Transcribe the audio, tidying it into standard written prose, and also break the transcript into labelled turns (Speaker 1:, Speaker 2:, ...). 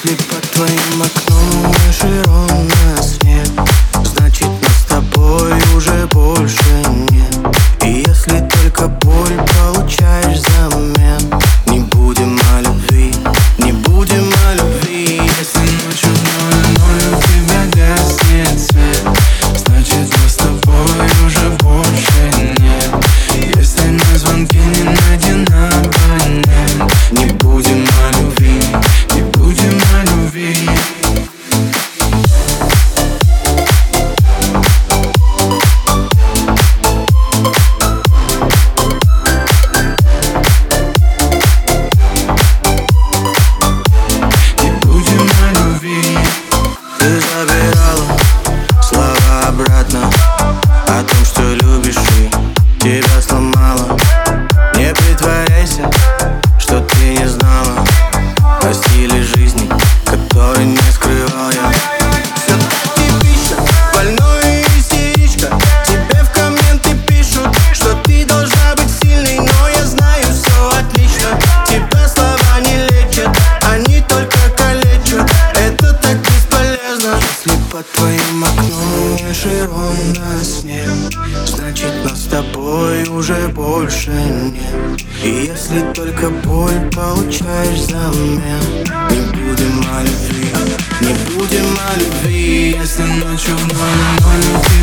Speaker 1: Если под твоим окном выше ровно снег, значит нас с тобой уже больше нет. И если только боль получаешь взамен, не будем о любви, не будем о любви.
Speaker 2: Если ночью вновь у тебя гаснет свет, значит нас с тобой уже больше нет. Если на звонки не найден абонент,
Speaker 1: Не будем о любви,
Speaker 2: не будем о любви.
Speaker 1: ты забирала слова обратно о том, что любишь, и тебя сломала. Не притворяйся, что ты не знала о стиле жизни, который не скрывал я. Все так типично, больной истеричка. Тебе в комменты пишут, что ты должна быть сильной, но я знаю все отлично. Тебя слова не лечат, они только калечат. Это так бесполезно. Если под твоим окном выше ровно снег, значит нас с тобой уже больше нет. И если только боль получаешь взамен, не будем о любви, не будем о любви.
Speaker 2: Если ночью в 00 у тебя